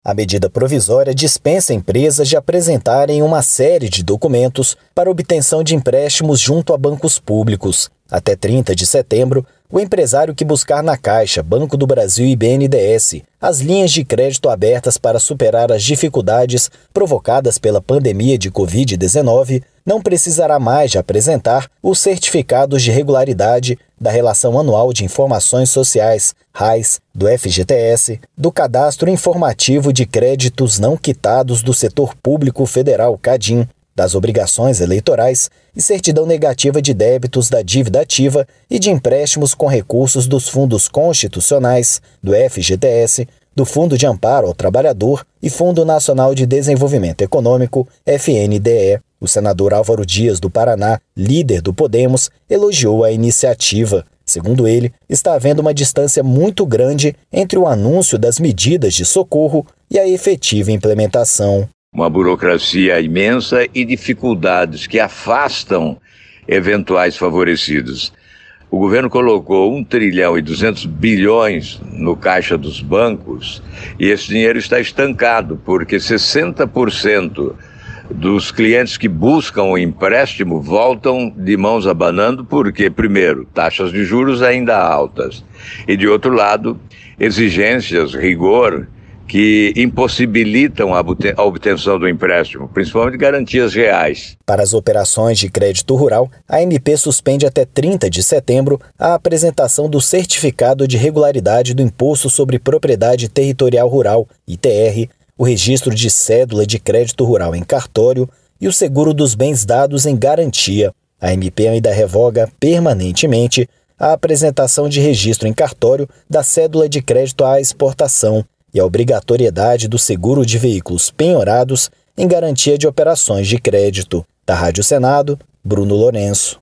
A medida provisória dispensa empresas de apresentarem uma série de documentos para obtenção de empréstimos junto a bancos públicos. Até 30 de setembro, o empresário que buscar na Caixa, Banco do Brasil e BNDES as linhas de crédito abertas para superar as dificuldades provocadas pela pandemia de Covid-19 não precisará mais de apresentar os certificados de regularidade da Relação Anual de Informações Sociais, RAIS, do FGTS, do Cadastro Informativo de Créditos Não Quitados do Setor Público Federal, CADIM, das obrigações eleitorais e certidão negativa de débitos da dívida ativa e de empréstimos com recursos dos fundos constitucionais, do FGTS, do Fundo de Amparo ao Trabalhador e Fundo Nacional de Desenvolvimento Econômico, FNDE. O senador Álvaro Dias, do Paraná, líder do Podemos, elogiou a iniciativa. Segundo ele, está havendo uma distância muito grande entre o anúncio das medidas de socorro e a efetiva implementação. Uma burocracia imensa e dificuldades que afastam eventuais favorecidos. O governo colocou 1,2 trilhão no caixa dos bancos e esse dinheiro está estancado, porque 60% dos clientes que buscam o empréstimo voltam de mãos abanando porque, primeiro, taxas de juros ainda altas e, de outro lado, exigências, rigor, que impossibilitam a obtenção do empréstimo, principalmente garantias reais. Para as operações de crédito rural, a MP suspende até 30 de setembro a apresentação do Certificado de Regularidade do Imposto sobre Propriedade Territorial Rural, ITR, o registro de cédula de crédito rural em cartório e o seguro dos bens dados em garantia. A MP ainda revoga permanentemente a apresentação de registro em cartório da cédula de crédito à exportação e a obrigatoriedade do seguro de veículos penhorados em garantia de operações de crédito. Da Rádio Senado, Bruno Lourenço.